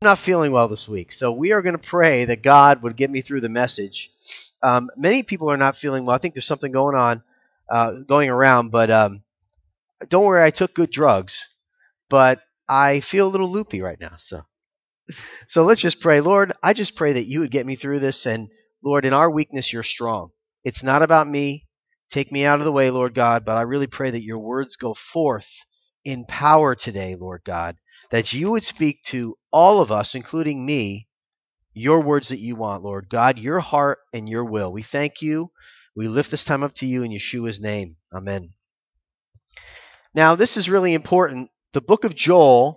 Not feeling well this week, so we are going to pray that God would get me through the message. Many people are not feeling well. I think there's something going on, going around, but don't worry, I took good drugs, but I feel a little loopy right now. So let's just pray. Lord, I just pray that you would get me through this, and Lord, in our weakness, you're strong. It's not about me. Take me out of the way, Lord God, but I really pray that your words go forth in power today, Lord God, that you would speak to all of us, including me, your words that you want, Lord God, your heart and your will. We thank you. We lift this time up to you in Yeshua's name. Amen. Now, this is really important. The book of Joel,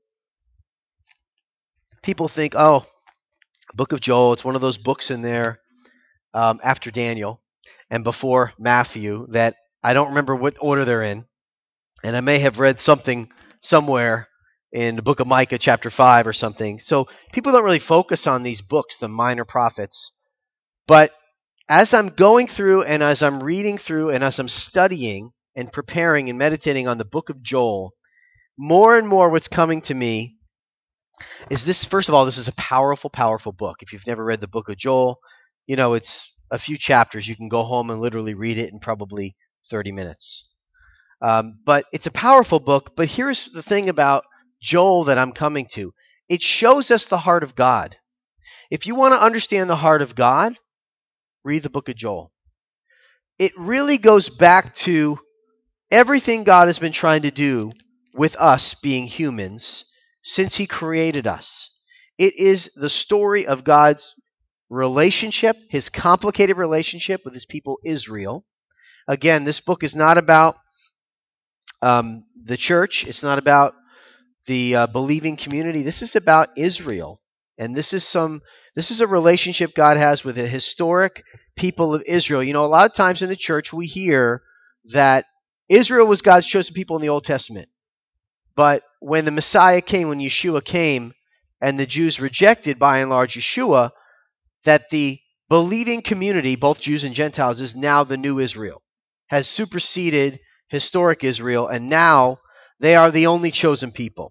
people think, oh, book of Joel, it's one of those books in there after Daniel and before Matthew that I don't remember what order they're in. And I may have read something somewhere in the book of Micah chapter 5 or something. So people don't really focus on these books, the minor prophets. But as I'm going through and as I'm reading through and as I'm studying and preparing and meditating on the book of Joel, more and more what's coming to me is this. First of all, this is a powerful, powerful book. If you've never read the book of Joel, you know, it's a few chapters. You can go home and literally read it in probably 30 minutes. But it's a powerful book. But here's the thing about Joel that I'm coming to. It shows us the heart of God. If you want to understand the heart of God, read the book of Joel. It really goes back to everything God has been trying to do with us being humans since he created us. It is the story of God's relationship, his complicated relationship with his people Israel. Again, this book is not about the church. It's not about the believing community. This is about Israel. And this is a relationship God has with the historic people of Israel. You know, a lot of times in the church we hear that Israel was God's chosen people in the Old Testament. But when the Messiah came, when Yeshua came, and the Jews rejected, by and large, Yeshua, that the believing community, both Jews and Gentiles, is now the new Israel, has superseded historic Israel, and now they are the only chosen people.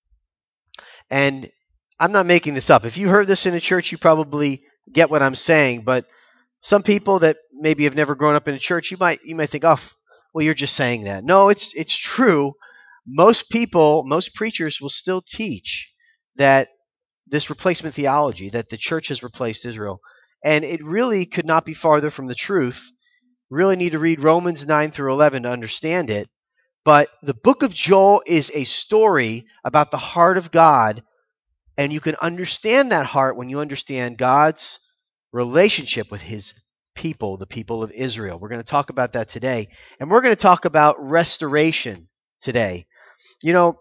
And I'm not making this up. If you heard this in a church, you probably get what I'm saying. But some people that maybe have never grown up in a church, you might think, oh, well, you're just saying that. No, it's true. Most people, most preachers will still teach that this replacement theology, that the church has replaced Israel. And it really could not be farther from the truth. Really need to read Romans 9 through 11 to understand it. But the book of Joel is a story about the heart of God, and you can understand that heart when you understand God's relationship with his people, the people of Israel. We're going to talk about that today, and we're going to talk about restoration today. You know,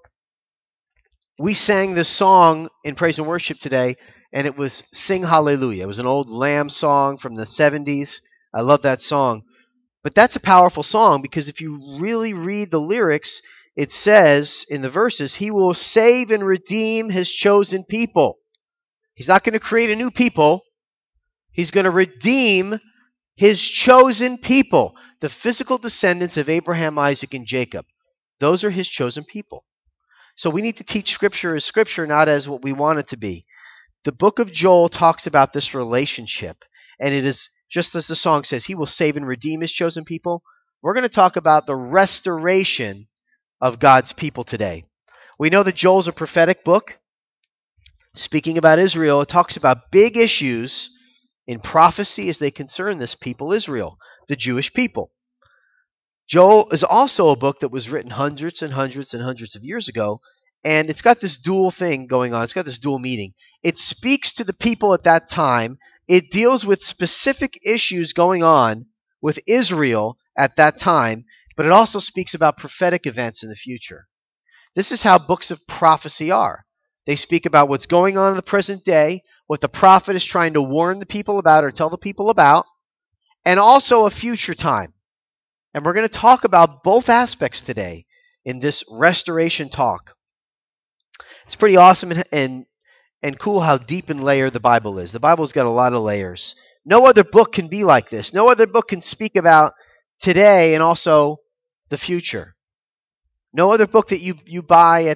we sang this song in praise and worship today, and it was Sing Hallelujah. It was an old Lamb song from the 70s. I love that song. But that's a powerful song because if you really read the lyrics, it says in the verses, he will save and redeem his chosen people. He's not going to create a new people. He's going to redeem his chosen people, the physical descendants of Abraham, Isaac, and Jacob. Those are his chosen people. So we need to teach Scripture as Scripture, not as what we want it to be. The book of Joel talks about this relationship, and it is just as the song says, he will save and redeem his chosen people. We're going to talk about the restoration of God's people today. We know that Joel's a prophetic book. Speaking about Israel, it talks about big issues in prophecy as they concern this people, Israel, the Jewish people. Joel is also a book that was written hundreds and hundreds and hundreds of years ago, and it's got this dual thing going on. It's got this dual meaning. It speaks to the people at that time. It deals with specific issues going on with Israel at that time, but it also speaks about prophetic events in the future. This is how books of prophecy are. They speak about what's going on in the present day, what the prophet is trying to warn the people about or tell the people about, and also a future time. And we're going to talk about both aspects today in this restoration talk. It's pretty awesome and cool how deep and layered the Bible is. The Bible's got a lot of layers. No other book can be like this. No other book can speak about today and also the future. No other book that you buy at the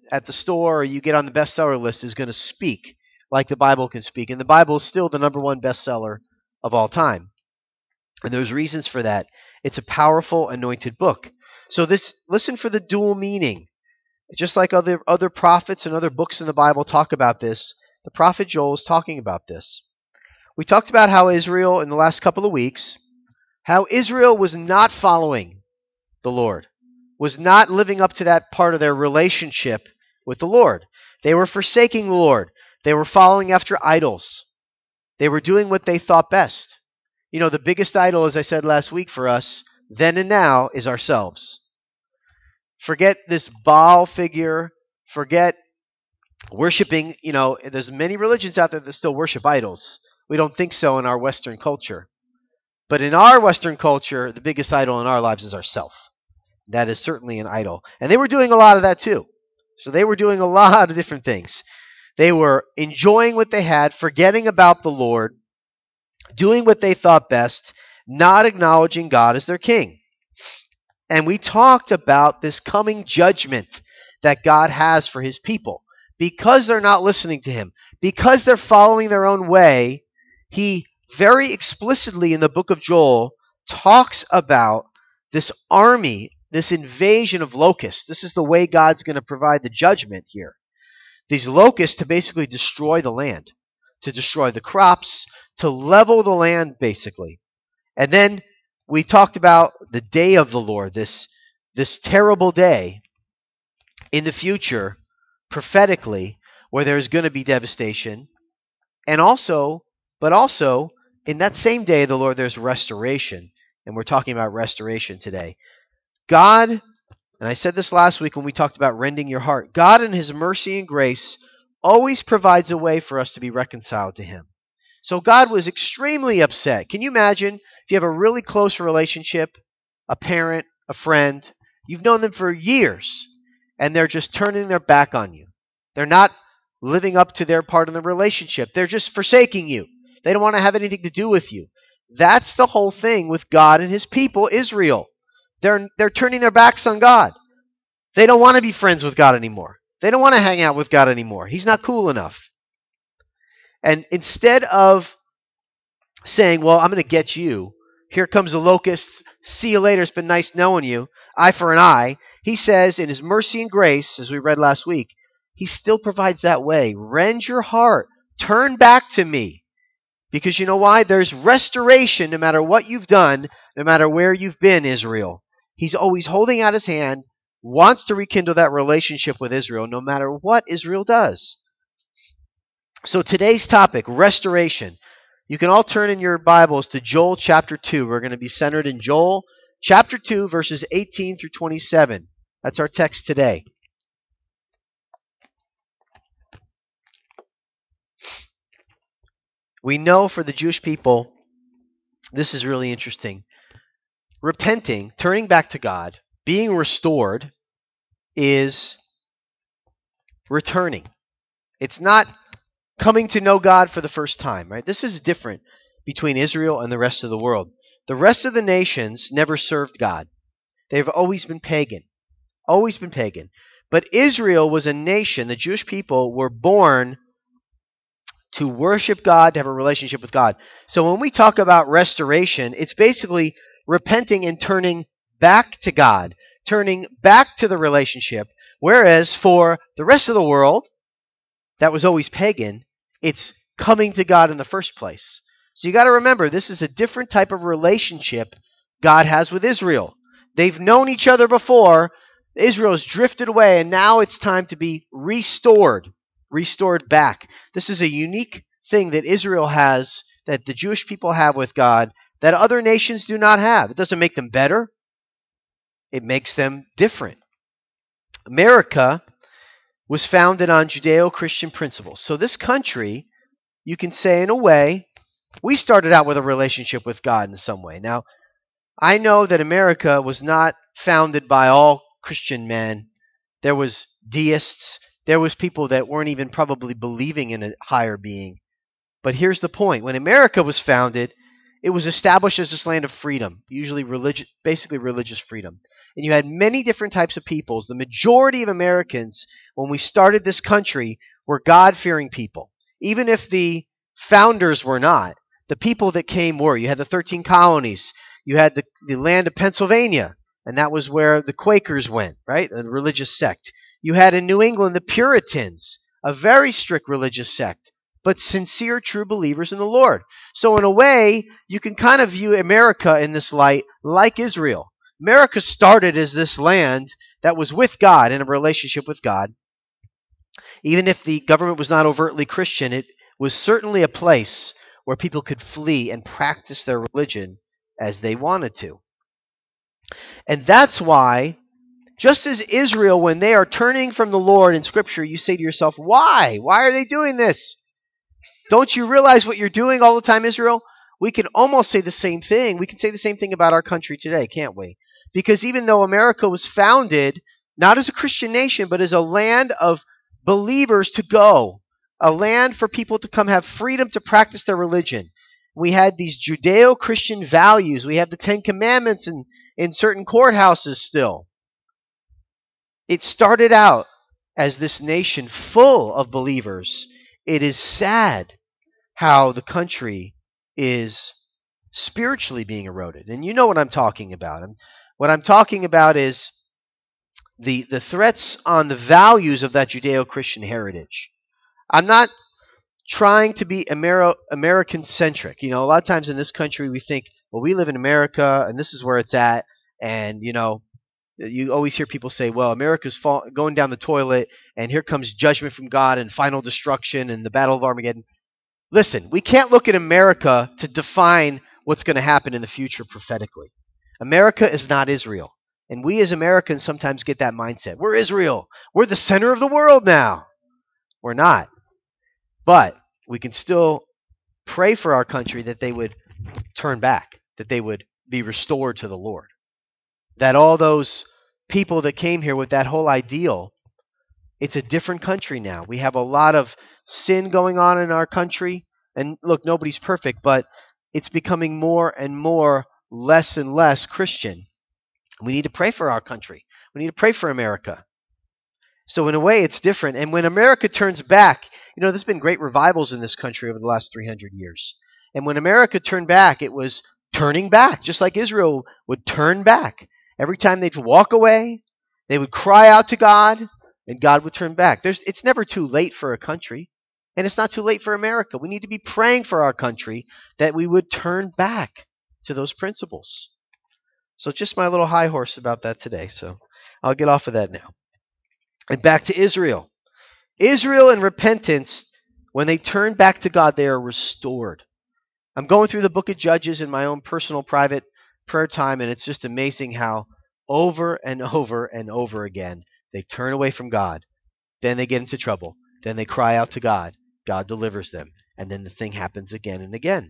at the store or you get on the bestseller list is going to speak like the Bible can speak. And the Bible is still the number one bestseller of all time. And there's reasons for that. It's a powerful, anointed book. So listen for the dual meaning. Just like other prophets and other books in the Bible talk about this, the prophet Joel is talking about this. We talked about how Israel, in the last couple of weeks, how Israel was not following the Lord, was not living up to that part of their relationship with the Lord. They were forsaking the Lord. They were following after idols. They were doing what they thought best. You know, the biggest idol, as I said last week for us, then and now, is ourselves. Forget this Baal figure. Forget worshiping. You know, there's many religions out there that still worship idols. We don't think so in our Western culture. But in our Western culture, the biggest idol in our lives is ourself. That is certainly an idol. And they were doing a lot of that too. So they were doing a lot of different things. They were enjoying what they had, forgetting about the Lord, doing what they thought best, not acknowledging God as their king. And we talked about this coming judgment that God has for his people. Because they're not listening to him, because they're following their own way, he very explicitly in the book of Joel talks about this army, this invasion of locusts. This is the way God's going to provide the judgment here. These locusts to basically destroy the land, to destroy the crops, to level the land basically. And then we talked about the day of the Lord, this terrible day in the future, prophetically, where there's going to be devastation. And also in that same day of the Lord, there's restoration. And we're talking about restoration today. God, and I said this last week when we talked about rending your heart, God in his mercy and grace always provides a way for us to be reconciled to him. So God was extremely upset. Can you imagine if you have a really close relationship, a parent, a friend, you've known them for years, and they're just turning their back on you. They're not living up to their part in the relationship. They're just forsaking you. They don't want to have anything to do with you. That's the whole thing with God and his people, Israel. They're turning their backs on God. They don't want to be friends with God anymore. They don't want to hang out with God anymore. He's not cool enough. And instead of saying, well, I'm going to get you, here comes the locusts, see you later, it's been nice knowing you, eye for an eye, he says in his mercy and grace, as we read last week, he still provides that way. Rend your heart. Turn back to me. Because you know why? There's restoration no matter what you've done, no matter where you've been, Israel. He's always holding out his hand, wants to rekindle that relationship with Israel no matter what Israel does. So today's topic, restoration. You can all turn in your Bibles to Joel chapter 2. We're going to be centered in Joel chapter 2, verses 18 through 27. That's our text today. We know for the Jewish people, this is really interesting. Repenting, turning back to God, being restored is returning. It's not coming to know God for the first time, right? This is different between Israel and the rest of the world. The rest of the nations never served God. They've always been pagan. Always been pagan. But Israel was a nation, the Jewish people were born to worship God, to have a relationship with God. So when we talk about restoration, it's basically repenting and turning back to God, turning back to the relationship. Whereas for the rest of the world, that was always pagan, it's coming to God in the first place. So you got to remember, this is a different type of relationship God has with Israel. They've known each other before. Israel's drifted away, and now it's time to be restored back. This is a unique thing that Israel has, that the Jewish people have with God, that other nations do not have. It doesn't make them better. It makes them different. America was founded on Judeo-Christian principles. So this country, you can say in a way, we started out with a relationship with God in some way. Now, I know that America was not founded by all Christian men. There was deists. There was people that weren't even probably believing in a higher being. But here's the point. When America was founded, it was established as this land of freedom, usually basically religious freedom. and you had many different types of peoples. The majority of Americans, when we started this country, were God-fearing people. Even if the founders were not, the people that came were. You had the 13 colonies. You had the land of Pennsylvania, and that was where the Quakers went, right? A religious sect. You had in New England the Puritans, a very strict religious sect, but sincere, true believers in the Lord. So in a way, you can kind of view America in this light like Israel. America started as this land that was with God, in a relationship with God. Even if the government was not overtly Christian, it was certainly a place where people could flee and practice their religion as they wanted to. And that's why, just as Israel, when they are turning from the Lord in Scripture, you say to yourself, why? Why are they doing this? Don't you realize what you're doing all the time, Israel? We can almost say the same thing. We can say the same thing about our country today, can't we? Because even though America was founded not as a Christian nation, but as a land of believers to go, a land for people to come have freedom to practice their religion. We had these Judeo-Christian values. We have the Ten Commandments in certain courthouses still. It started out as this nation full of believers. It is sad how the country is spiritually being eroded. And you know what I'm talking about. What I'm talking about is the threats on the values of that Judeo-Christian heritage. I'm not trying to be American-centric. You know, a lot of times in this country we think, well, we live in America and this is where it's at. And, you know, you always hear people say, well, America's going down the toilet and here comes judgment from God and final destruction and the Battle of Armageddon. Listen, we can't look at America to define what's going to happen in the future prophetically. America is not Israel. And we as Americans sometimes get that mindset. We're Israel. We're the center of the world now. We're not. But we can still pray for our country that they would turn back, that they would be restored to the Lord. That all those people that came here with that whole ideal, it's a different country now. We have a lot of sin going on in our country. And look, nobody's perfect, but it's becoming more and more, less and less Christian. We need to pray for our country. We need to pray for America. So in a way, it's different. And when America turns back, you know, there's been great revivals in this country over the last 300 years. And when America turned back, it was turning back, just like Israel would turn back. Every time they'd walk away, they would cry out to God, and God would turn back. It's never too late for a country, and it's not too late for America. We need to be praying for our country that we would turn back to those principles. So just my little high horse about that today. So I'll get off of that now. And back to Israel. Israel in repentance, when they turn back to God, they are restored. I'm going through the book of Judges in my own personal private prayer time, and it's just amazing how over and over and over again they turn away from God. Then they get into trouble. Then they cry out to God. God delivers them. And then the thing happens again and again.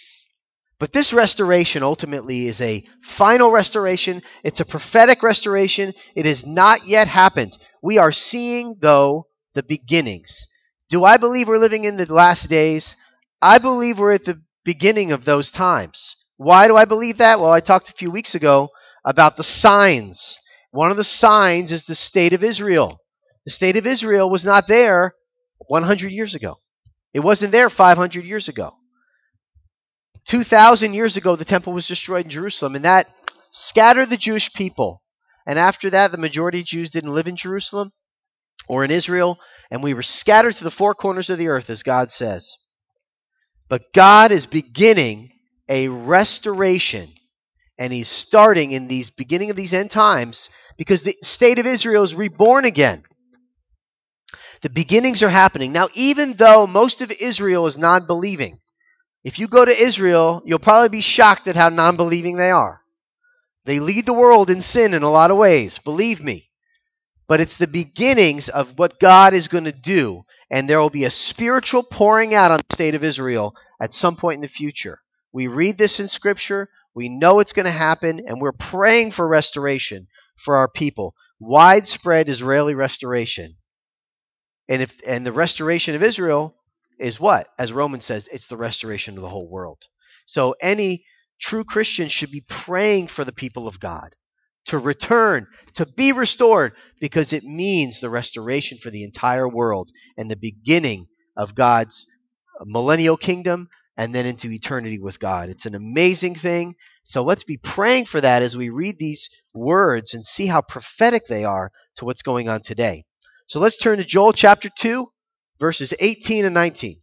But this restoration ultimately is a final restoration. It's a prophetic restoration. It has not yet happened. We are seeing, though, the beginnings. Do I believe we're living in the last days? I believe we're at the beginning of those times. Why do I believe that? Well, I talked a few weeks ago about the signs. One of the signs is the state of Israel. The state of Israel was not there 100 years ago. It wasn't there 500 years ago. 2,000 years ago, the temple was destroyed in Jerusalem, and that scattered the Jewish people. And after that, the majority of Jews didn't live in Jerusalem or in Israel, and we were scattered to the four corners of the earth, as God says. But God is beginning a restoration, and He's starting in these beginning of these end times because the state of Israel is reborn again. The beginnings are happening. Now, even though most of Israel is non-believing, if you go to Israel, you'll probably be shocked at how non-believing they are. They lead the world in sin in a lot of ways, believe me. But it's the beginnings of what God is going to do, and there will be a spiritual pouring out on the state of Israel at some point in the future. We read this in Scripture, we know it's going to happen, and we're praying for restoration for our people. Widespread Israeli restoration. And the restoration of Israel is what? As Romans says, it's the restoration of the whole world. So any true Christian should be praying for the people of God. to return, to be restored, because it means the restoration for the entire world and the beginning of God's millennial kingdom and then into eternity with God. It's an amazing thing. So let's be praying for that as we read these words and see how prophetic they are to what's going on today. So let's turn to Joel chapter 2, verses 18 and 19.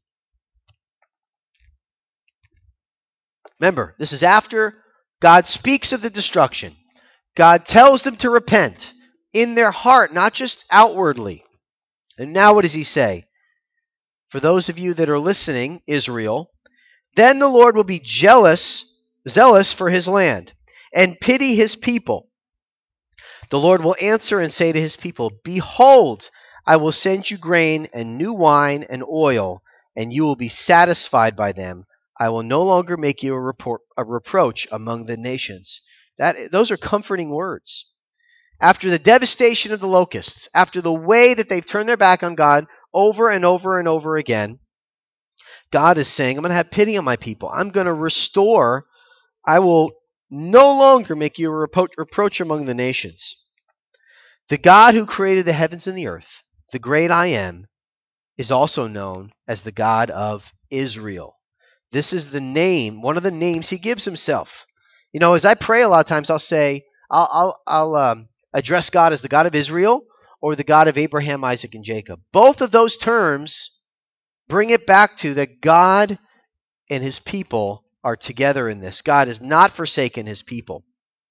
Remember, this is after God speaks of the destruction. God tells them to repent in their heart, not just outwardly. And now what does he say? For those of you that are listening, Israel, then the Lord will be zealous for his land, and pity his people. The Lord will answer and say to his people, behold, I will send you grain and new wine and oil, and you will be satisfied by them. I will no longer make you a reproach among the nations. Those are comforting words. After the devastation of the locusts, after the way that they've turned their back on God over and over and over again, God is saying, I'm going to have pity on my people. I'm going to restore. I will no longer make you a reproach among the nations. The God who created the heavens and the earth, the great I Am, is also known as the God of Israel. This is the name, one of the names he gives himself. You know, as I pray a lot of times, I'll say, I'll address God as the God of Israel or the God of Abraham, Isaac, and Jacob. Both of those terms bring it back to that God and his people are together in this. God has not forsaken his people.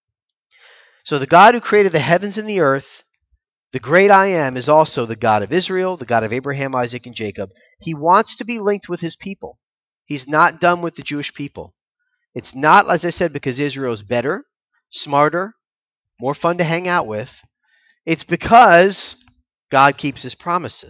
So the God who created the heavens and the earth, the great I Am, is also the God of Israel, the God of Abraham, Isaac, and Jacob. He wants to be linked with his people. He's not done with the Jewish people. It's not, as I said, because Israel is better, smarter, more fun to hang out with. It's because God keeps his promises.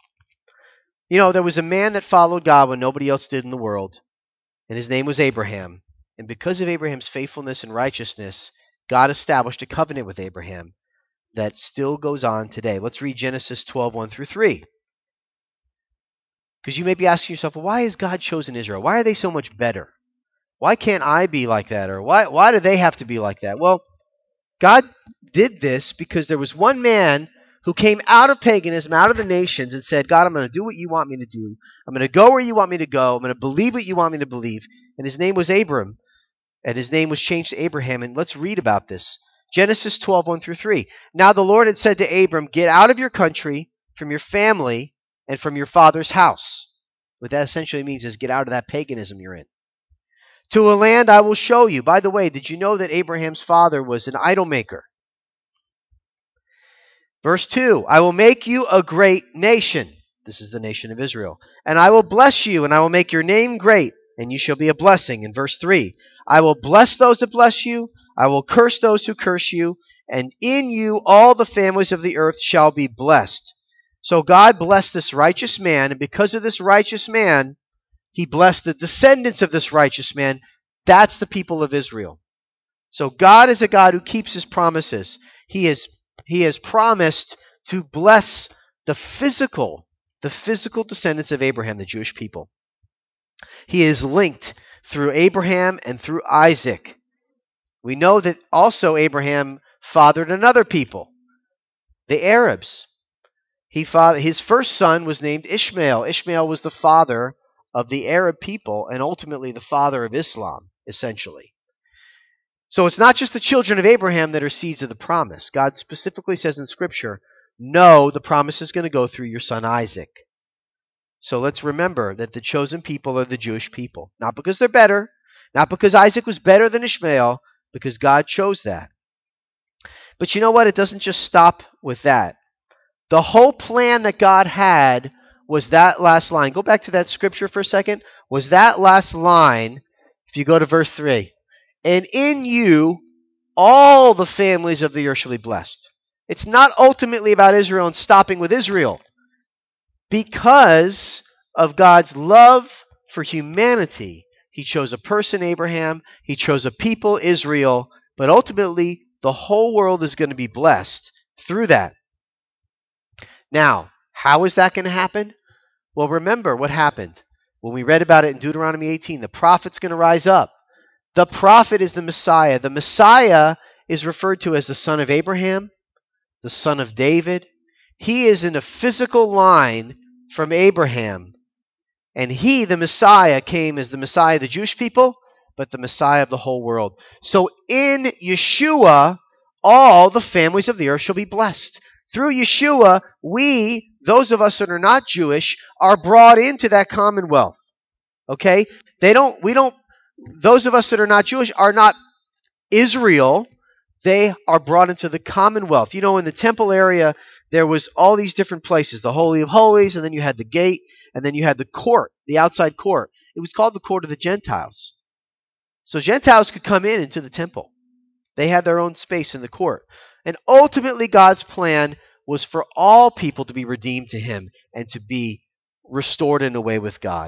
You know, there was a man that followed God when nobody else did in the world, and his name was Abraham. And because of Abraham's faithfulness and righteousness, God established a covenant with Abraham that still goes on today. Let's read Genesis 12, 1 through 3. Because you may be asking yourself, well, why has God chosen Israel? Why are they so much better? Why can't I be like that? Or why do they have to be like that? Well, God did this because there was one man who came out of paganism, out of the nations, and said, God, I'm going to do what you want me to do. I'm going to go where you want me to go. I'm going to believe what you want me to believe. And his name was Abram. And his name was changed to Abraham. And let's read about this. Genesis 12, 1 through 3. Now the Lord had said to Abram, get out of your country, from your family, and from your father's house. What that essentially means is get out of that paganism you're in. To a land I will show you. By the way, did you know that Abraham's father was an idol maker? Verse 2, I will make you a great nation. This is the nation of Israel. And I will bless you, and I will make your name great, and you shall be a blessing. In verse 3, I will bless those that bless you. I will curse those who curse you. And in you all the families of the earth shall be blessed. So God blessed this righteous man, and because of this righteous man, he blessed the descendants of this righteous man. That's the people of Israel. So God is a God who keeps his promises. He has promised to bless the physical descendants of Abraham, the Jewish people. He is linked through Abraham and through Isaac. We know that also Abraham fathered another people, the Arabs. His first son was named Ishmael. Ishmael was the father of the Arab people and ultimately the father of Islam, essentially. So it's not just the children of Abraham that are seeds of the promise. God specifically says in Scripture, no, the promise is going to go through your son Isaac. So let's remember that the chosen people are the Jewish people. Not because they're better, not because Isaac was better than Ishmael, because God chose that. But you know what? It doesn't just stop with that. The whole plan that God had was that last line. Go back to that scripture for a second. Was that last line, if you go to verse 3. And in you, all the families of the earth shall be blessed. It's not ultimately about Israel and stopping with Israel. Because of God's love for humanity, he chose a person, Abraham. He chose a people, Israel. But ultimately, the whole world is going to be blessed through that. Now, how is that going to happen? Well, remember what happened. When we read about it in Deuteronomy 18, the prophet's going to rise up. The prophet is the Messiah. The Messiah is referred to as the son of Abraham, the son of David. He is in a physical line from Abraham. And he, the Messiah, came as the Messiah of the Jewish people, but the Messiah of the whole world. So in Yeshua, all the families of the earth shall be blessed. Through Yeshua, we, those of us that are not Jewish, are brought into that commonwealth. Okay? Those of us that are not Jewish are not Israel. They are brought into the commonwealth. You know, in the temple area, there was all these different places, the Holy of Holies, and then you had the gate, and then you had the court, the outside court. It was called the court of the Gentiles. So Gentiles could come into the temple. They had their own space in the court. And ultimately, God's plan was for all people to be redeemed to him and to be restored in a way with God.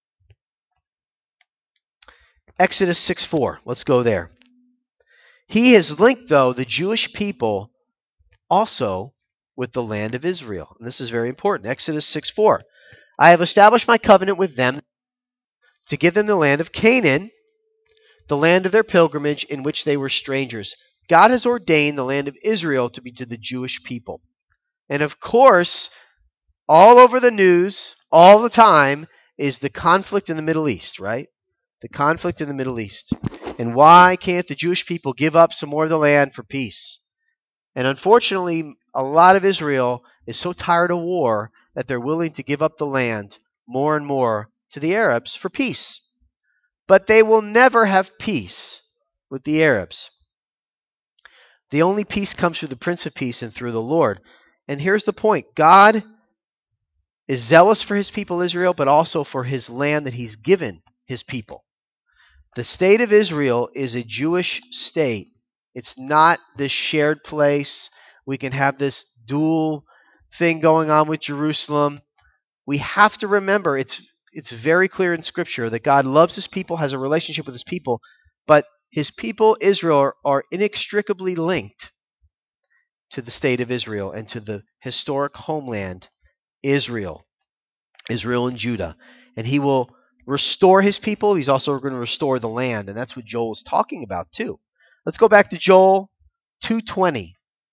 Exodus 6:4. Let's go there. He has linked, though, the Jewish people also with the land of Israel. And this is very important. Exodus 6:4. I have established my covenant with them to give them the land of Canaan, the land of their pilgrimage in which they were strangers. God has ordained the land of Israel to be to the Jewish people. And of course, all over the news, all the time, is the conflict in the Middle East, right? The conflict in the Middle East. And why can't the Jewish people give up some more of the land for peace? And unfortunately, a lot of Israel is so tired of war that they're willing to give up the land more and more to the Arabs for peace. But they will never have peace with the Arabs. The only peace comes through the Prince of Peace and through the Lord. And here's the point. God is zealous for his people Israel, but also for his land that he's given his people. The state of Israel is a Jewish state. It's not this shared place. We can have this dual thing going on with Jerusalem. We have to remember, it's very clear in Scripture that God loves his people, has a relationship with his people, but his people, Israel, are inextricably linked to the state of Israel and to the historic homeland, Israel and Judah. And he will restore his people. He's also going to restore the land, and that's what Joel is talking about too. Let's go back to Joel 2:20.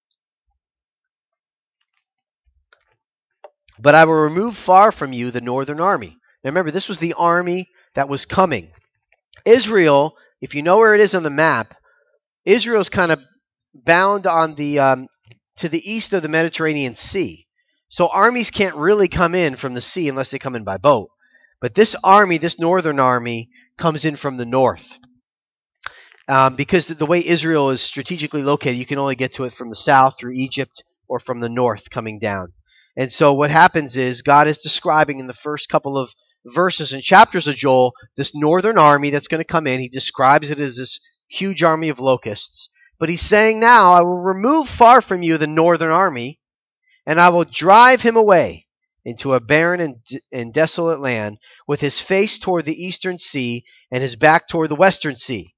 But I will remove far from you the northern army. Now remember, this was the army that was coming. Israel, if you know where it is on the map, Israel's kind of bound on the to the east of the Mediterranean Sea. So armies can't really come in from the sea unless they come in by boat. But this army, this northern army, comes in from the north. Because the way Israel is strategically located, you can only get to it from the south through Egypt or from the north coming down. And so what happens is God is describing in the first couple of verses and chapters of Joel this northern army that's going to come in. He describes it as this huge army of locusts. But he's saying now, I will remove far from you the northern army, and I will drive him away into a barren and desolate land with his face toward the eastern sea and his back toward the western sea.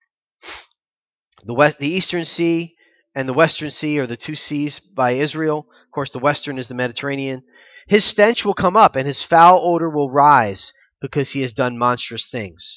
The eastern sea and the western sea are the two seas by Israel. Of course, the western is the Mediterranean. His stench will come up and his foul odor will rise because he has done monstrous things.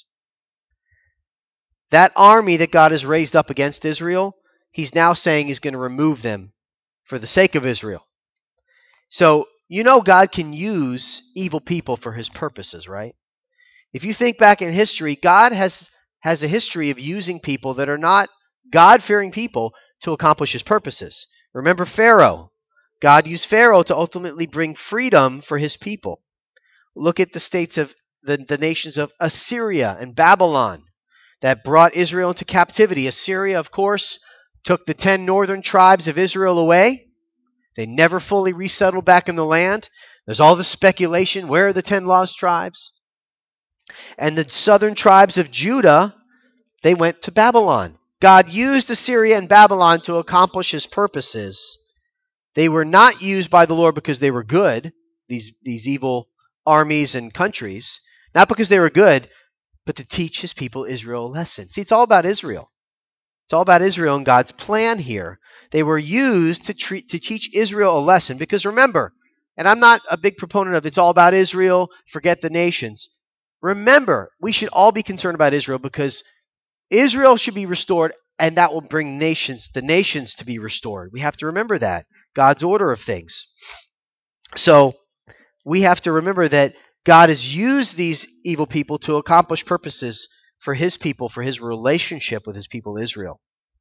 That army that God has raised up against Israel, he's now saying he's going to remove them for the sake of Israel. So, you know God can use evil people for his purposes, right? If you think back in history, God has a history of using people that are not God-fearing people to accomplish his purposes. Remember Pharaoh. God used Pharaoh to ultimately bring freedom for his people. Look at the states of the nations of Assyria and Babylon that brought Israel into captivity. Assyria, of course, took the 10 northern tribes of Israel away. They never fully resettled back in the land. There's all this speculation. Where are the 10 lost tribes? And the southern tribes of Judah, they went to Babylon. God used Assyria and Babylon to accomplish his purposes. They were not used by the Lord because they were good, these evil armies and countries. Not because they were good, but to teach his people Israel a lesson. See, it's all about Israel. It's all about Israel and God's plan here. They were used to teach Israel a lesson. Because remember, and I'm not a big proponent of it's all about Israel, forget the nations. Remember, we should all be concerned about Israel because Israel should be restored and that will bring the nations to be restored. We have to remember that. God's order of things. So we have to remember that God has used these evil people to accomplish purposes for his people, for his relationship with his people Israel.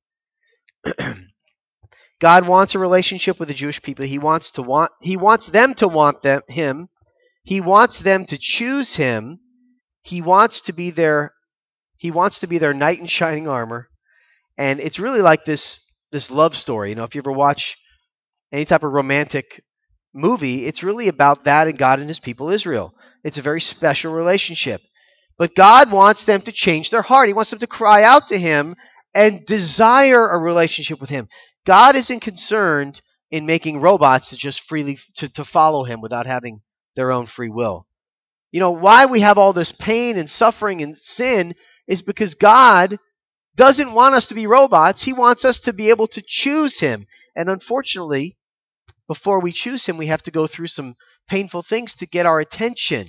God wants a relationship with the Jewish people. He wants them to want him. He wants them to choose him. He wants to be their knight in shining armor. And it's really like this love story. If you ever watch any type of romantic movie, it's really about that and God and his people Israel. It's a very special relationship. But God wants them to change their heart. He wants them to cry out to him and desire a relationship with him. God isn't concerned in making robots to just freely to follow him without having their own free will. Why we have all this pain and suffering and sin is because God doesn't want us to be robots. He wants us to be able to choose him. And unfortunately, before we choose him, we have to go through some painful things to get our attention.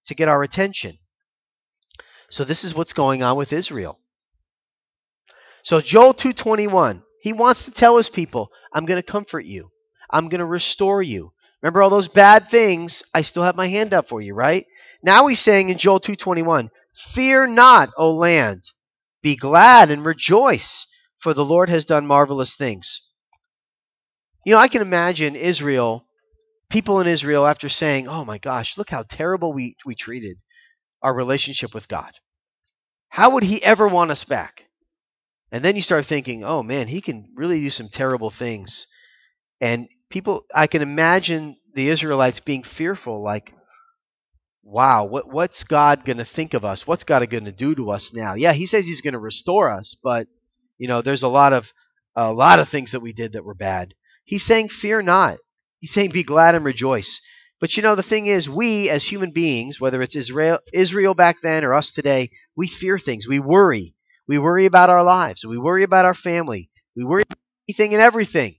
So this is what's going on with Israel. So Joel 2:21, he wants to tell his people, I'm going to comfort you. I'm going to restore you. Remember all those bad things? I still have my hand up for you, right? Now he's saying in Joel 2:21, fear not, O land. Be glad and rejoice, for the Lord has done marvelous things. I can imagine people in Israel after saying, oh my gosh, look how terrible we treated our relationship with God. How would he ever want us back? And then you start thinking, oh man, he can really do some terrible things. And I can imagine the Israelites being fearful, like, wow, what's God going to think of us? What's God going to do to us now? Yeah, he says he's going to restore us, but there's a lot of things that we did that were bad. He's saying, fear not. He's saying, be glad and rejoice. But the thing is, we as human beings, whether it's Israel back then or us today, we fear things. We worry. We worry about our lives. We worry about our family. We worry about anything and everything.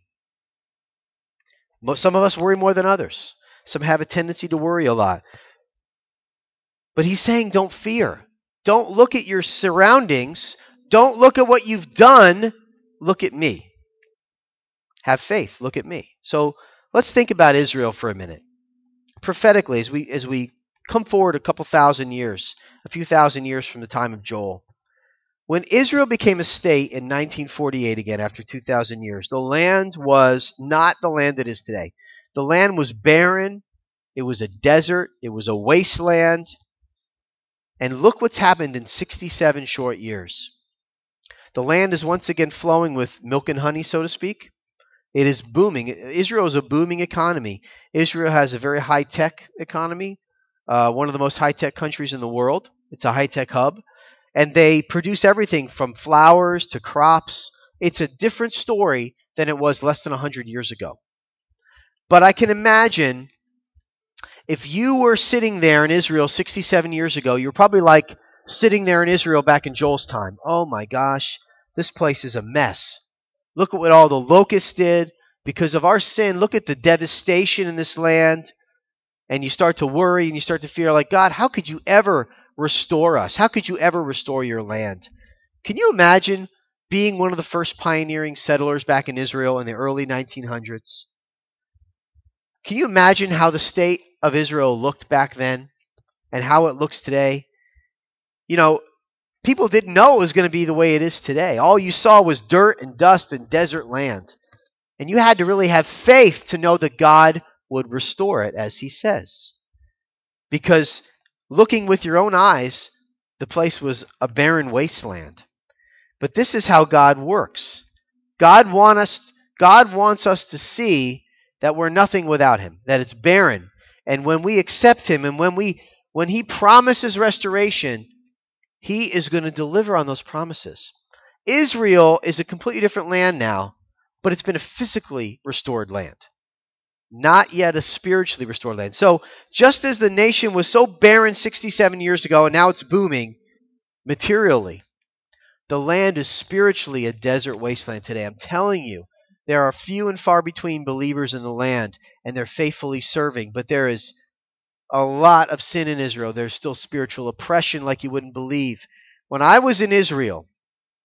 Some of us worry more than others. Some have a tendency to worry a lot. But he's saying, don't fear. Don't look at your surroundings. Don't look at what you've done. Look at me. Have faith. Look at me. So let's think about Israel for a minute. Prophetically, as we come forward a few thousand years from the time of Joel, when Israel became a state in 1948 again, after 2,000 years, the land was not the land it is today. The land was barren. It was a desert. It was a wasteland. And look what's happened in 67 short years. The land is once again flowing with milk and honey, so to speak. It is booming. Israel is a booming economy. Israel has a very high-tech economy, one of the most high-tech countries in the world. It's a high-tech hub. And they produce everything from flowers to crops. It's a different story than it was less than 100 years ago. But I can imagine if you were sitting there in Israel 67 years ago, you were probably like sitting there in Israel back in Joel's time. Oh my gosh, this place is a mess. Look at what all the locusts did. Because of our sin, look at the devastation in this land. And you start to worry and you start to fear, like, God, how could you ever restore us? How could you ever restore your land? Can you imagine being one of the first pioneering settlers back in Israel in the early 1900s? Can you imagine how the state of Israel looked back then and how it looks today? People didn't know it was going to be the way it is today. All you saw was dirt and dust and desert land. And you had to really have faith to know that God would restore it, as he says. Because looking with your own eyes, the place was a barren wasteland. But this is how God works. God wants us to see that we're nothing without him, that it's barren. And when we accept him and when he promises restoration, he is going to deliver on those promises. Israel is a completely different land now, but it's been a physically restored land. Not yet a spiritually restored land. So just as the nation was so barren 67 years ago and now it's booming materially, the land is spiritually a desert wasteland today. I'm telling you, there are few and far between believers in the land, and they're faithfully serving. But there is a lot of sin in Israel. There's still spiritual oppression like you wouldn't believe. When I was in Israel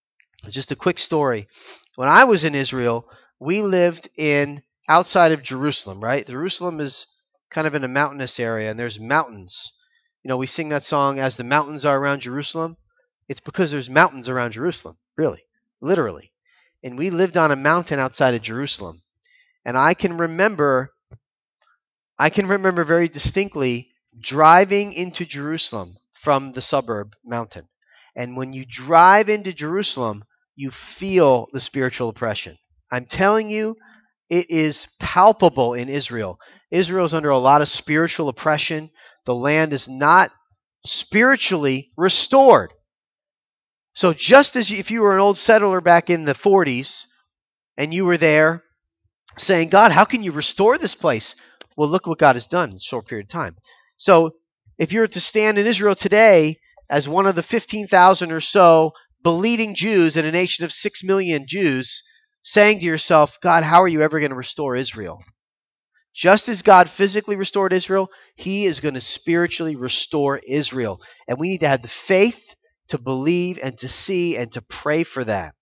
Just a quick story. When I was in Israel, we lived in outside of Jerusalem, right? Jerusalem is kind of in a mountainous area, and there's mountains. We sing that song, As the Mountains Are Around Jerusalem. It's because there's mountains around Jerusalem, really, literally. And we lived on a mountain outside of Jerusalem. And I can remember very distinctly driving into Jerusalem from the suburb mountain. And when you drive into Jerusalem, you feel the spiritual oppression. I'm telling you, it is palpable in Israel. Israel is under a lot of spiritual oppression. The land is not spiritually restored. So just as if you were an old settler back in the 40s and you were there saying, God, how can you restore this place? Well, look what God has done in a short period of time. So if you were to stand in Israel today as one of the 15,000 or so believing Jews in a nation of 6 million Jews, saying to yourself, God, how are you ever going to restore Israel? Just as God physically restored Israel, He is going to spiritually restore Israel. And we need to have the faith to believe and to see and to pray for that.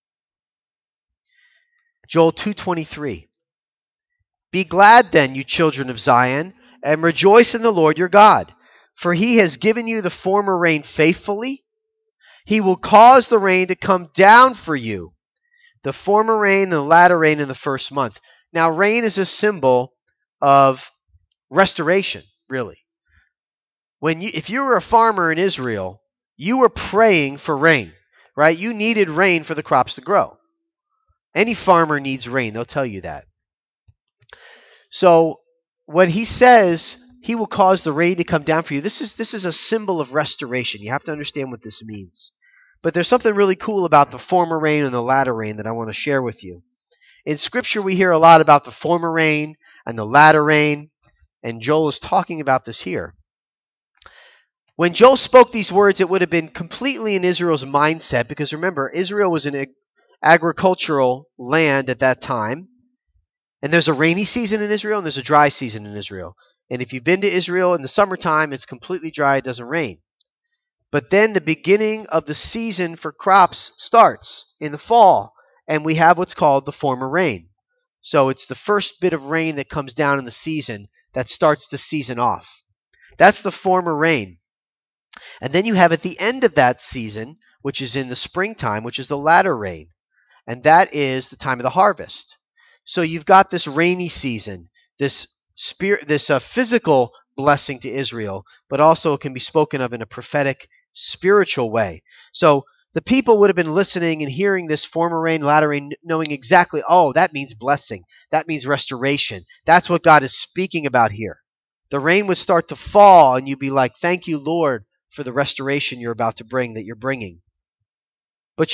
Joel 2:23. Be glad then, you children of Zion, and rejoice in the Lord your God, for He has given you the former rain faithfully. He will cause the rain to come down for you, the former rain and the latter rain in the first month. Now, rain is a symbol of restoration, really. If you were a farmer in Israel, you were praying for rain, right? You needed rain for the crops to grow. Any farmer needs rain, they'll tell you that. So when he says he will cause the rain to come down for you, this is a symbol of restoration. You have to understand what this means. But there's something really cool about the former rain and the latter rain that I want to share with you. In Scripture, we hear a lot about the former rain and the latter rain, and Joel is talking about this here. When Joel spoke these words, it would have been completely in Israel's mindset, because remember, Israel was an agricultural land at that time. And there's a rainy season in Israel, and there's a dry season in Israel. And if you've been to Israel in the summertime, it's completely dry, it doesn't rain. But then the beginning of the season for crops starts in the fall, and we have what's called the former rain. So it's the first bit of rain that comes down in the season that starts the season off. That's the former rain. And then you have at the end of that season, which is in the springtime, which is the latter rain. And that is the time of the harvest. So you've got this rainy season, this physical blessing to Israel, but also it can be spoken of in a prophetic, spiritual way. So the people would have been listening and hearing this former rain, latter rain, knowing exactly, oh, that means blessing. That means restoration. That's what God is speaking about here. The rain would start to fall, and you'd be like, thank you, Lord, for the restoration you're about to bring, that you're bringing. But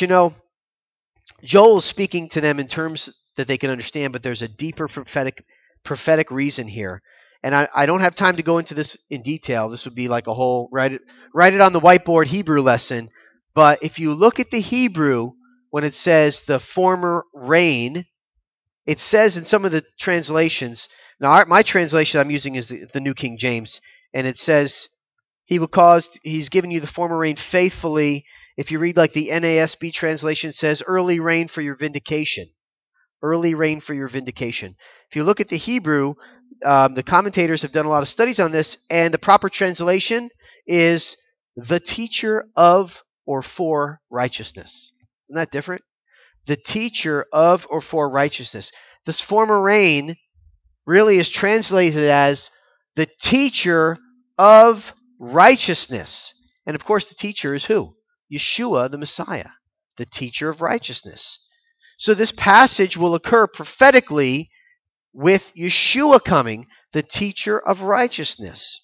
Joel is speaking to them in terms that they can understand, but there's a deeper prophetic reason here. And I don't have time to go into this in detail. This would be like a whole write it on the whiteboard Hebrew lesson. But if you look at the Hebrew, when it says the former rain, it says in some of the translations, now my translation I'm using is the New King James, and it says, He's given you the former rain faithfully. If you read like the NASB translation, it says early rain for your vindication. Early rain for your vindication. If you look at the Hebrew, the commentators have done a lot of studies on this, and the proper translation is the teacher of or for righteousness. Isn't that different? The teacher of or for righteousness. This former rain really is translated as the teacher of righteousness. And of course, the teacher is who? Yeshua, the Messiah, the teacher of righteousness. So this passage will occur prophetically with Yeshua coming, the teacher of righteousness.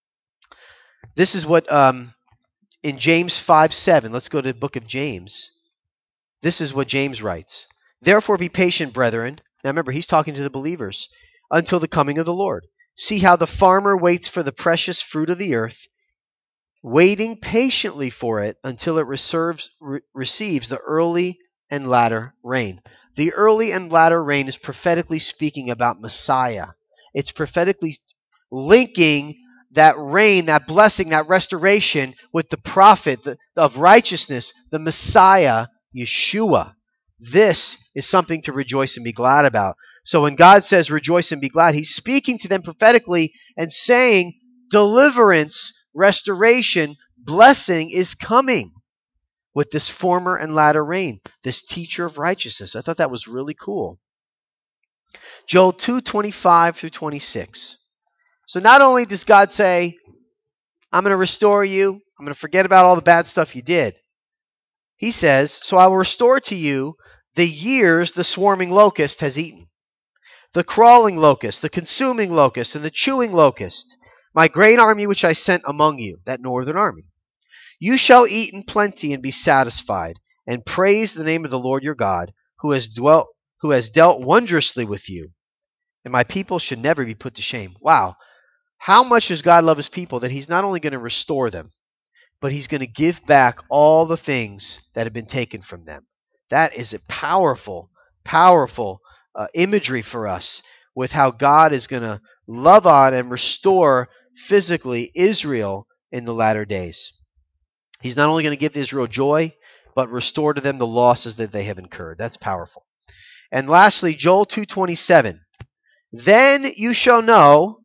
This is what in James 5:7, let's go to the book of James. This is what James writes. Therefore be patient, brethren. Now remember, he's talking to the believers. Until the coming of the Lord. See how the farmer waits for the precious fruit of the earth, waiting patiently for it until it receives the early and latter rain. The early and latter rain is prophetically speaking about Messiah. It's prophetically linking that rain, that blessing, that restoration with the prophet of righteousness, the Messiah, Yeshua. This is something to rejoice and be glad about. So when God says rejoice and be glad, he's speaking to them prophetically and saying deliverance, restoration, blessing is coming with this former and latter rain, this teacher of righteousness. I thought that was really cool. Joel 2:25 through 26. So not only does God say, I'm going to restore you, I'm going to forget about all the bad stuff you did. He says, so I will restore to you the years the swarming locust has eaten, the crawling locust, the consuming locust, and the chewing locust, my great army which I sent among you, that northern army. You shall eat in plenty and be satisfied, and praise the name of the Lord your God, who has dealt wondrously with you, and my people should never be put to shame. Wow. How much does God love his people that he's not only going to restore them, but he's going to give back all the things that have been taken from them. That is a powerful, powerful imagery for us with how God is going to love on and restore physically Israel in the latter days. He's not only going to give Israel joy, but restore to them the losses that they have incurred. That's powerful. And lastly, Joel 2:27. Then you shall know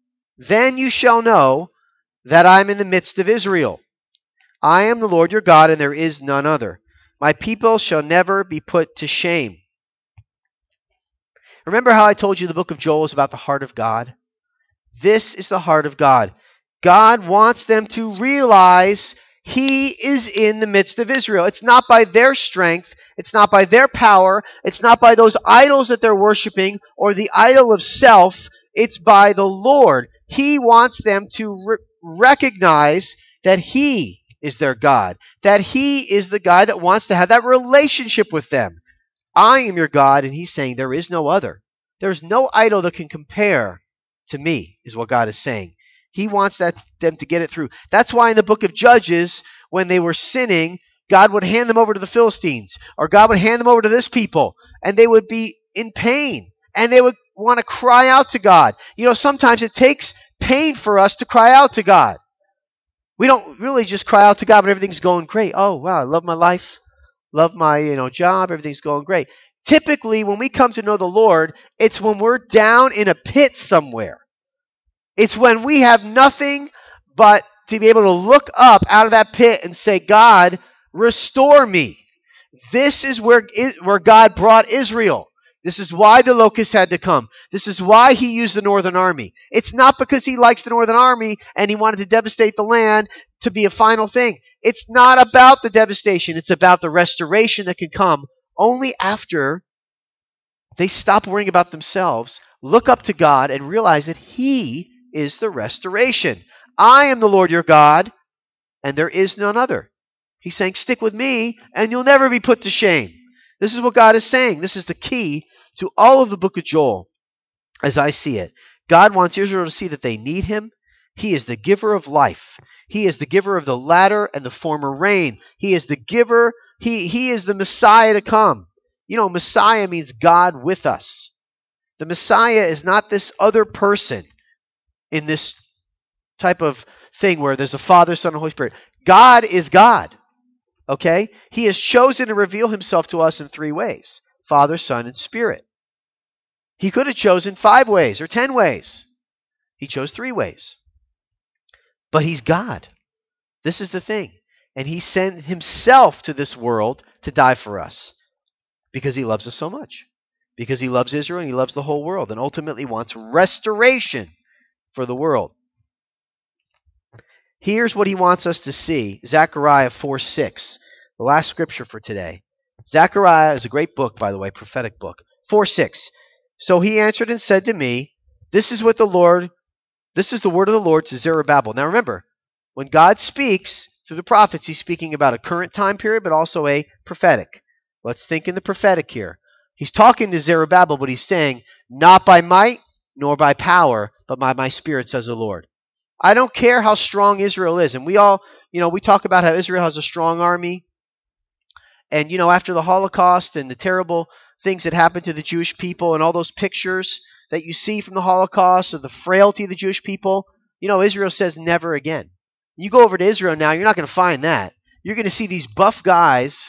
that I am in the midst of Israel. I am the Lord your God, and there is none other. My people shall never be put to shame. Remember how I told you the book of Joel is about the heart of God? This is the heart of God. God wants them to realize he is in the midst of Israel. It's not by their strength. It's not by their power. It's not by those idols that they're worshiping or the idol of self. It's by the Lord. He wants them to recognize that he is their God, that he is the God that wants to have that relationship with them. I am your God, and he's saying there is no other. There's no idol that can compare to me, is what God is saying. He wants them to get it through. That's why in the book of Judges, when they were sinning, God would hand them over to the Philistines, or God would hand them over to this people, and they would be in pain, and they would want to cry out to God. You know, sometimes it takes pain for us to cry out to God. We don't really just cry out to God when everything's going great. Oh, wow, I love my life, love my job, everything's going great. Typically, when we come to know the Lord, it's when we're down in a pit somewhere. It's when we have nothing but to be able to look up out of that pit and say, God, restore me. This is where God brought Israel. This is why the locusts had to come. This is why he used the northern army. It's not because he likes the northern army and he wanted to devastate the land to be a final thing. It's not about the devastation. It's about the restoration that can come only after they stop worrying about themselves, look up to God, and realize that he is the restoration. I am the Lord your God, and there is none other. He's saying, stick with me, and you'll never be put to shame. This is what God is saying. This is the key to all of the book of Joel, as I see it. God wants Israel to see that they need him. He is the giver of life. He is the giver of the latter and the former rain. He is the giver. He is the Messiah to come. You know, Messiah means God with us. The Messiah is not this other person in this type of thing where there's a Father, Son, and Holy Spirit. God is God. Okay? He has chosen to reveal himself to us in 3 ways. Father, Son, and Spirit. He could have chosen 5 ways or 10 ways. He chose 3 ways. But he's God. This is the thing. And he sent himself to this world to die for us because he loves us so much. Because he loves Israel and he loves the whole world and ultimately wants restoration for the world. Here's what he wants us to see. Zechariah 4:6, the last scripture for today. Zechariah is a great book, by the way, prophetic book. 4:6. So he answered and said to me, this is the word of the Lord to Zerubbabel. Now remember, when God speaks through the prophets, he's speaking about a current time period, but also a prophetic. Let's think in the prophetic here. He's talking to Zerubbabel, but he's saying, not by might nor by power, but by my spirit, says the Lord. I don't care how strong Israel is. And we all, we talk about how Israel has a strong army. And, after the Holocaust and the terrible things that happened to the Jewish people and all those pictures that you see from the Holocaust of the frailty of the Jewish people, Israel says never again. You go over to Israel now, you're not going to find that. You're going to see these buff guys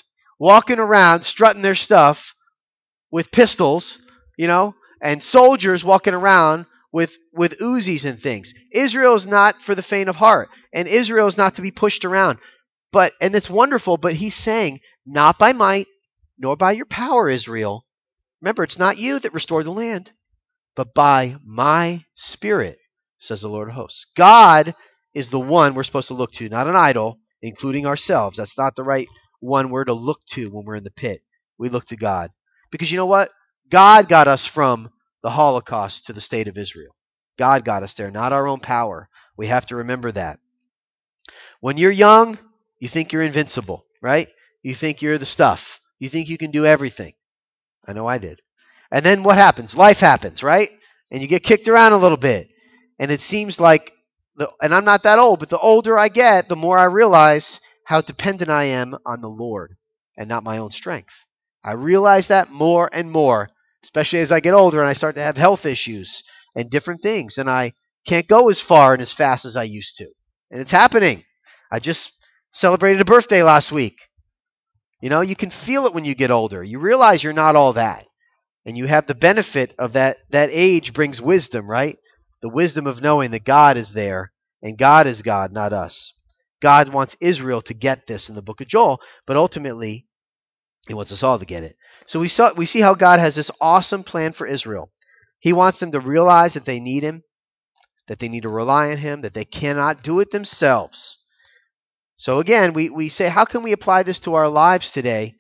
walking around strutting their stuff with pistols, and soldiers walking around with Uzis and things. Israel is not for the faint of heart, and Israel is not to be pushed around. And it's wonderful, but he's saying, not by might, nor by your power, Israel. Remember, it's not you that restored the land, but by my Spirit, says the Lord of hosts. God is the one we're supposed to look to, not an idol, including ourselves. That's not the right one we're to look to when we're in the pit. We look to God. Because you know what? God got us from the Holocaust to the state of Israel. God got us there, not our own power. We have to remember that. When you're young, you think you're invincible, right? You think you're the stuff. You think you can do everything. I know I did. And then what happens? Life happens, right? And you get kicked around a little bit. And it seems like, and I'm not that old, but the older I get, the more I realize how dependent I am on the Lord and not my own strength. I realize that more and more, especially as I get older and I start to have health issues and different things. And I can't go as far and as fast as I used to. And it's happening. I just celebrated a birthday last week. You can feel it when you get older. You realize you're not all that. And you have the benefit of that age brings wisdom, right? The wisdom of knowing that God is there, and God is God, not us. God wants Israel to get this in the book of Joel, but ultimately, he wants us all to get it. So we see how God has this awesome plan for Israel. He wants them to realize that they need him, that they need to rely on him, that they cannot do it themselves. So again, we say, how can we apply this to our lives today?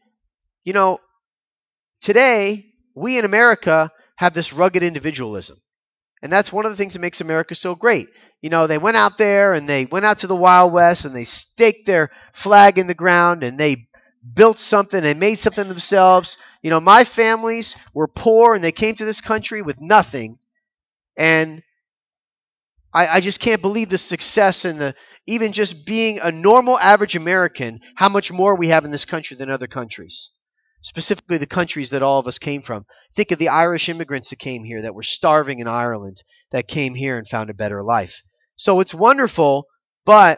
Today, we in America have this rugged individualism. And that's one of the things that makes America so great. They went out there and they went out to the Wild West and they staked their flag in the ground and they built something and made something themselves. My families were poor and they came to this country with nothing. And I just can't believe the success and even just being a normal average American, how much more we have in this country than other countries. Specifically the countries that all of us came from. Think of the Irish immigrants that came here that were starving in Ireland that came here and found a better life. So it's wonderful, but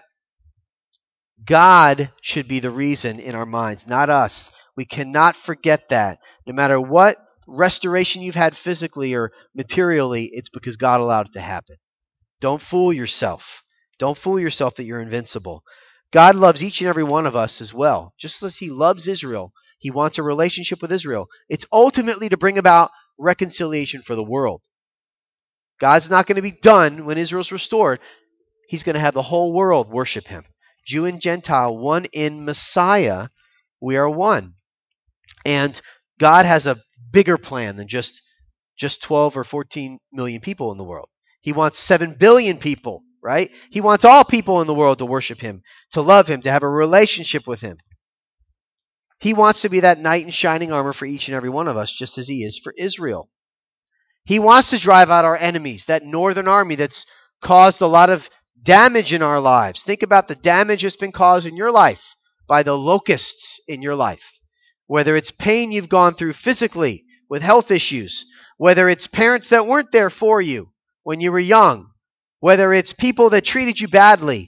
God should be the reason in our minds, not us. We cannot forget that. No matter what restoration you've had physically or materially, it's because God allowed it to happen. Don't fool yourself. Don't fool yourself that you're invincible. God loves each and every one of us as well. Just as he loves Israel, he wants a relationship with Israel. It's ultimately to bring about reconciliation for the world. God's not going to be done when Israel's restored. He's going to have the whole world worship him. Jew and Gentile, one in Messiah, we are one. And God has a bigger plan than just 12 or 14 million people in the world. He wants 7 billion people, right? He wants all people in the world to worship him, to love him, to have a relationship with him. He wants to be that knight in shining armor for each and every one of us, just as he is for Israel. He wants to drive out our enemies, that northern army that's caused a lot of damage in our lives. Think about the damage that's been caused in your life by the locusts in your life. Whether it's pain you've gone through physically with health issues, whether it's parents that weren't there for you when you were young, whether it's people that treated you badly,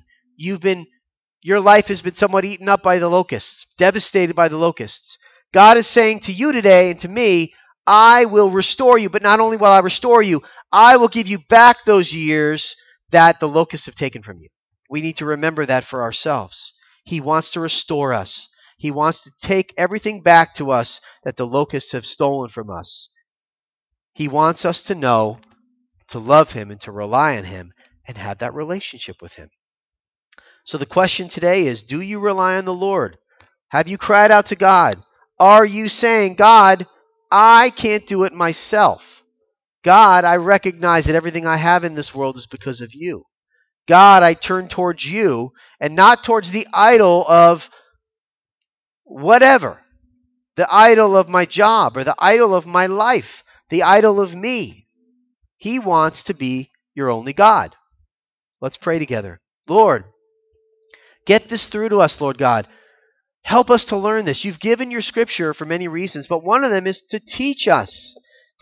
your life has been somewhat eaten up by the locusts, devastated by the locusts. God is saying to you today and to me, I will restore you, but not only will I restore you, I will give you back those years that the locusts have taken from you. We need to remember that for ourselves. He wants to restore us. He wants to take everything back to us that the locusts have stolen from us. He wants us to know, to love him and to rely on him and have that relationship with him. So the question today is, do you rely on the Lord? Have you cried out to God? Are you saying, God, I can't do it myself. God, I recognize that everything I have in this world is because of you. God, I turn towards you and not towards the idol of whatever. The idol of my job or the idol of my life. The idol of me. He wants to be your only God. Let's pray together. Lord, get this through to us, Lord God. Help us to learn this. You've given your scripture for many reasons, but one of them is to teach us,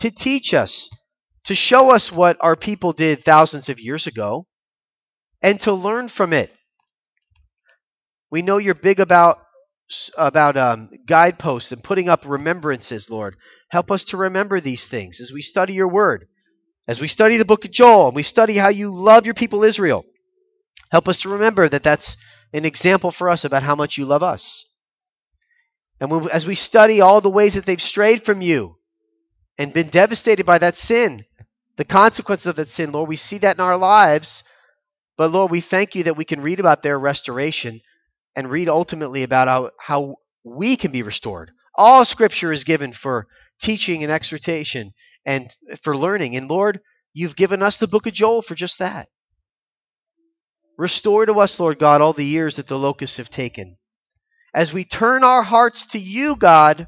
to show us what our people did thousands of years ago, and to learn from it. We know you're big about guideposts and putting up remembrances, Lord. Help us to remember these things as we study your word, as we study the book of Joel, and we study how you love your people Israel. Help us to remember that that's an example for us about how much you love us. And as we study all the ways that they've strayed from you and been devastated by that sin, the consequences of that sin, Lord, we see that in our lives. But Lord, we thank you that we can read about their restoration and read ultimately about how we can be restored. All Scripture is given for teaching and exhortation and for learning. And Lord, you've given us the book of Joel for just that. Restore to us, Lord God, all the years that the locusts have taken. As we turn our hearts to you, God,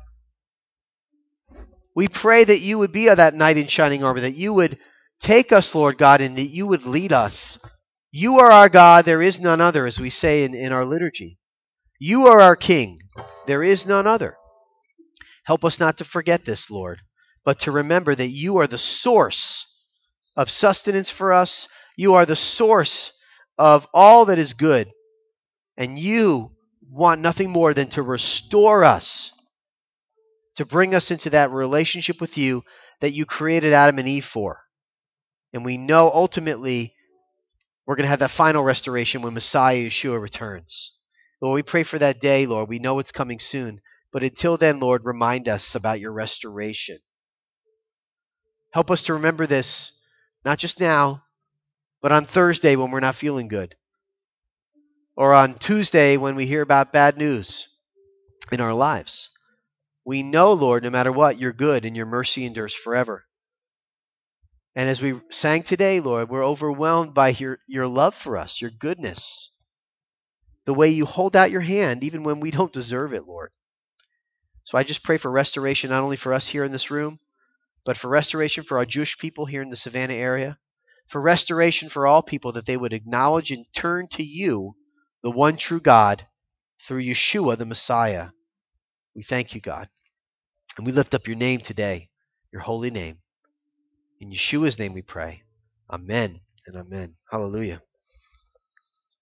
we pray that you would be that knight in shining armor, that you would take us, Lord God, and that you would lead us. You are our God, there is none other, as we say in our liturgy. You are our King, there is none other. Help us not to forget this, Lord, but to remember that you are the source of sustenance for us. You are the source of all that is good. And you want nothing more than to restore us, to bring us into that relationship with you that you created Adam and Eve for. And we know ultimately we're going to have that final restoration when Messiah Yeshua returns. Lord, we pray for that day, Lord. We know it's coming soon. But until then, Lord, remind us about your restoration. Help us to remember this, not just now, but on Thursday when we're not feeling good. Or on Tuesday when we hear about bad news in our lives. We know, Lord, no matter what, you're good and your mercy endures forever. And as we sang today, Lord, we're overwhelmed by your love for us, your goodness. The way you hold out your hand even when we don't deserve it, Lord. So I just pray for restoration not only for us here in this room, but for restoration for our Jewish people here in the Savannah area, for restoration for all people, that they would acknowledge and turn to you, the one true God, through Yeshua the Messiah. We thank you, God. And we lift up your name today, your holy name. In Yeshua's name we pray. Amen and amen. Hallelujah.